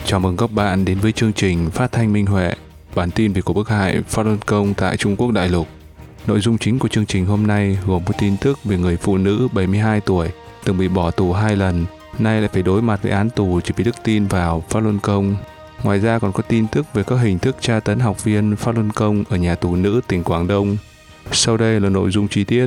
Chào mừng các bạn đến với chương trình Phát thanh Minh Huệ, bản tin về cuộc bức hại Falun Gong tại Trung Quốc đại lục. Nội dung chính của chương trình hôm nay gồm một tin tức về người phụ nữ 72 tuổi từng bị bỏ tù 2 lần, nay lại phải đối mặt với án tù chỉ vì đức tin vào Falun Gong. Ngoài ra còn có tin tức về các hình thức tra tấn học viên Falun Gong ở nhà tù nữ tỉnh Quảng Đông. Sau đây là nội dung chi tiết.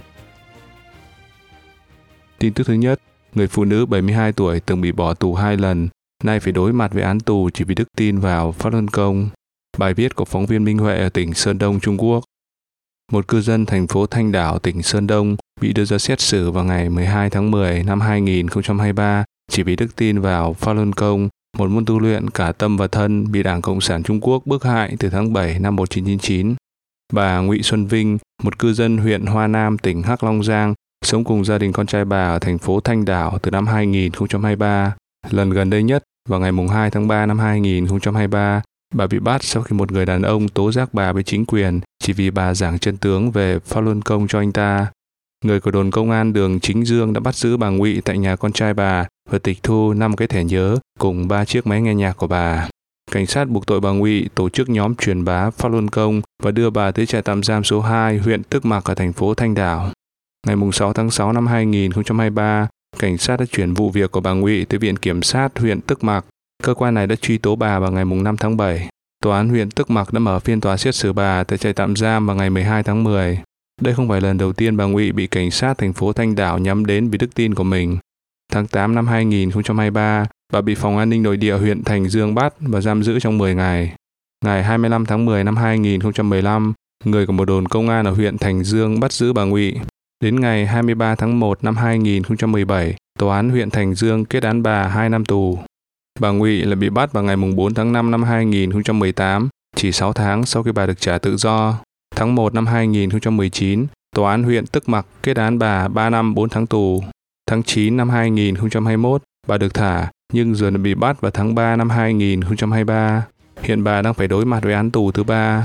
Tin tức thứ nhất, người phụ nữ 72 tuổi từng bị bỏ tù 2 lần, nay phải đối mặt với án tù chỉ vì đức tin vào Falun Gong. Bài viết của phóng viên Minh Huệ ở tỉnh Sơn Đông, Trung Quốc. Một cư dân thành phố Thanh Đảo, tỉnh Sơn Đông bị đưa ra xét xử vào ngày 12 tháng 10 năm 2023 chỉ vì đức tin vào Falun Gong, một môn tu luyện cả tâm và thân bị Đảng Cộng sản Trung Quốc bức hại từ tháng 7 năm 1999. Bà Ngụy Xuân Vinh, một cư dân huyện Hoa Nam, tỉnh Hắc Long Giang, sống cùng gia đình con trai bà ở thành phố Thanh Đảo từ năm 2023. Lần gần đây nhất, vào ngày 2 tháng 3 năm 2023, bà bị bắt sau khi một người đàn ông tố giác bà với chính quyền chỉ vì bà giảng chân tướng về Falun Gong cho anh ta. Người của đồn công an đường Chính Dương đã bắt giữ bà Ngụy tại nhà con trai bà và tịch thu 5 cái thẻ nhớ cùng 3 chiếc máy nghe nhạc của bà. Cảnh sát buộc tội bà Ngụy tổ chức nhóm truyền bá Falun Gong và đưa bà tới trại tạm giam số 2 huyện Tức Mặc ở thành phố Thanh Đảo. Ngày 6 tháng 6 năm 2023, cảnh sát đã chuyển vụ việc của bà Ngụy tới Viện Kiểm sát huyện Tức Mặc. Cơ quan này đã truy tố bà vào ngày 5 tháng 7. Tòa án huyện Tức Mặc đã mở phiên tòa xét xử bà tại trại tạm giam vào ngày 12 tháng 10. Đây không phải lần đầu tiên bà Ngụy bị cảnh sát thành phố Thanh Đảo nhắm đến vì đức tin của mình. Tháng 8 năm 2023, bà bị Phòng An ninh Nội địa huyện Thành Dương bắt và giam giữ trong 10 ngày. Ngày 25 tháng 10 năm 2015, người của một đồn công an ở huyện Thành Dương bắt giữ bà Ngụy. Đến ngày 23 tháng 1 năm 2017, Tòa án huyện Thành Dương kết án bà 2 năm tù. Bà Ngụy lại bị bắt vào ngày 4 tháng 5 năm 2018, chỉ 6 tháng sau khi bà được trả tự do. Tháng 1 năm 2019, Tòa án huyện Tức Mặc kết án bà 3 năm 4 tháng tù. Tháng 9 năm 2021, bà được thả, nhưng rồi bị bắt vào tháng 3 năm 2023. Hiện bà đang phải đối mặt với án tù thứ 3.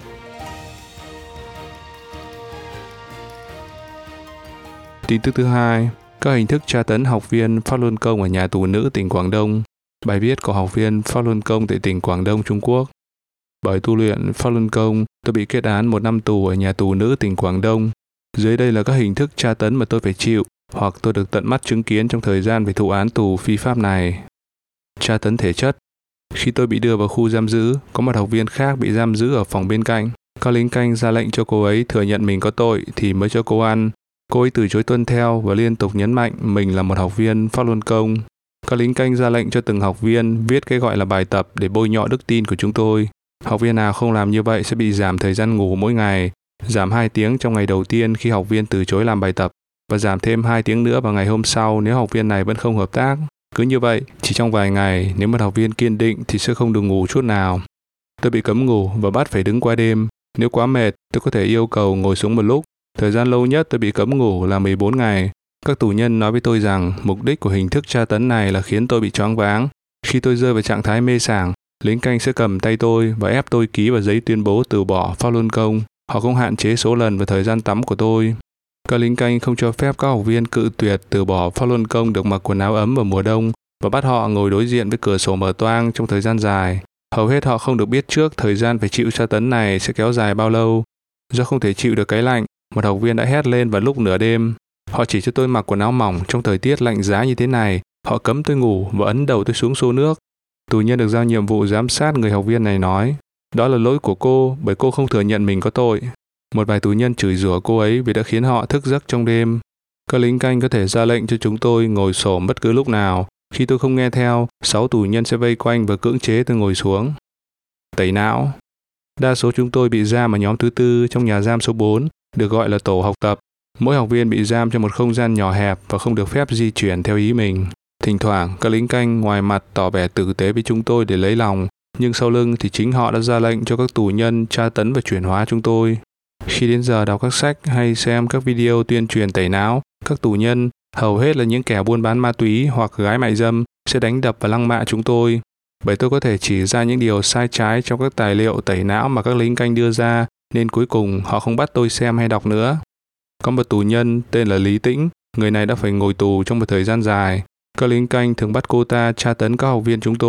Tin tức thứ hai, các hình thức tra tấn học viên Falun Gong ở nhà tù nữ tỉnh Quảng Đông. Bài viết của học viên Falun Gong tại tỉnh Quảng Đông, Trung Quốc. Bởi tu luyện Falun Gong, tôi bị kết án 1 năm tù ở nhà tù nữ tỉnh Quảng Đông. Dưới đây là các hình thức tra tấn mà tôi phải chịu, hoặc tôi được tận mắt chứng kiến trong thời gian phải thụ án tù phi pháp này. Tra tấn thể chất. Khi tôi bị đưa vào khu giam giữ, có một học viên khác bị giam giữ ở phòng bên cạnh. Các lính canh ra lệnh cho cô ấy thừa nhận mình có tội thì mới cho cô ăn. Cô ấy từ chối tuân theo và liên tục nhấn mạnh mình là một học viên Falun Gong. Các lính canh ra lệnh cho từng học viên viết cái gọi là bài tập để bôi nhọ đức tin của chúng tôi. Học viên nào không làm như vậy sẽ bị giảm thời gian ngủ mỗi ngày, giảm 2 tiếng trong ngày đầu tiên khi học viên từ chối làm bài tập, và giảm thêm 2 tiếng nữa vào ngày hôm sau nếu học viên này vẫn không hợp tác. Cứ như vậy, chỉ trong vài ngày, nếu một học viên kiên định thì sẽ không được ngủ chút nào. Tôi bị cấm ngủ và bắt phải đứng qua đêm. Nếu quá mệt, tôi có thể yêu cầu ngồi xuống một lúc. Thời gian lâu nhất tôi bị cấm ngủ là 14 ngày. Các tù nhân nói với tôi rằng mục đích của hình thức tra tấn này là khiến tôi bị choáng váng. Khi tôi rơi vào trạng thái mê sảng, lính canh sẽ cầm tay tôi và ép tôi ký vào giấy tuyên bố từ bỏ Falun Gong. Họ không hạn chế số lần và thời gian tắm của tôi. Các lính canh không cho phép các học viên cự tuyệt từ bỏ Falun Gong được mặc quần áo ấm vào mùa đông và bắt họ ngồi đối diện với cửa sổ mở toang trong thời gian dài. Hầu hết họ không được biết trước thời gian phải chịu tra tấn này sẽ kéo dài bao lâu. Do không thể chịu được cái lạnh, một học viên đã hét lên vào lúc nửa đêm. Họ chỉ cho tôi mặc quần áo mỏng trong thời tiết lạnh giá như thế này. Họ cấm tôi ngủ và ấn đầu tôi xuống xô nước. Tù nhân được giao nhiệm vụ giám sát người học viên này nói, đó là lỗi của cô bởi cô không thừa nhận mình có tội. Một vài tù nhân chửi rủa cô ấy vì đã khiến họ thức giấc trong đêm. Các lính canh có thể ra lệnh cho chúng tôi ngồi xổm bất cứ lúc nào. Khi tôi không nghe theo, 6 tù nhân sẽ vây quanh và cưỡng chế tôi ngồi xuống. Tẩy não. Đa số chúng tôi bị giam ở nhóm thứ 4 trong nhà giam số 4, được gọi là tổ học tập. Mỗi học viên bị giam trong một không gian nhỏ hẹp và không được phép di chuyển theo ý mình. Thỉnh thoảng, các lính canh ngoài mặt tỏ vẻ tử tế với chúng tôi để lấy lòng, nhưng sau lưng thì chính họ đã ra lệnh cho các tù nhân tra tấn và chuyển hóa chúng tôi. Khi đến giờ đọc các sách hay xem các video tuyên truyền tẩy não, các tù nhân, hầu hết là những kẻ buôn bán ma túy hoặc gái mại dâm, sẽ đánh đập và lăng mạ chúng tôi. Bởi tôi có thể chỉ ra những điều sai trái trong các tài liệu tẩy não mà các lính canh đưa ra, nên cuối cùng họ không bắt tôi xem hay đọc nữa. Có một tù nhân tên là Lý Tĩnh, người này đã phải ngồi tù trong một thời gian dài. Các lính canh thường bắt cô ta tra tấn các học viên chúng tôi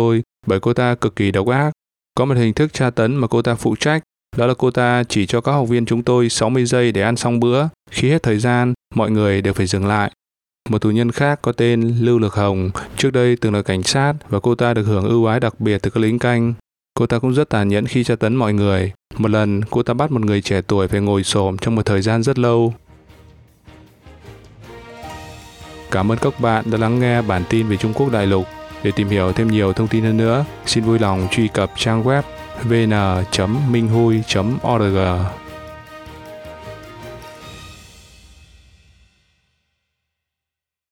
bởi cô ta cực kỳ độc ác. Có một hình thức tra tấn mà cô ta phụ trách, đó là cô ta chỉ cho các học viên chúng tôi 60 giây để ăn xong bữa. Khi hết thời gian, mọi người đều phải dừng lại. Một tù nhân khác có tên Lưu Lực Hồng, trước đây từng là cảnh sát và cô ta được hưởng ưu ái đặc biệt từ các lính canh. Cô ta cũng rất tàn nhẫn khi tra tấn mọi người. Một lần, cô ta bắt một người trẻ tuổi phải ngồi xổm trong một thời gian rất lâu. Cảm ơn các bạn đã lắng nghe bản tin về Trung Quốc đại lục. Để tìm hiểu thêm nhiều thông tin hơn nữa, xin vui lòng truy cập trang web vn.minhui.org.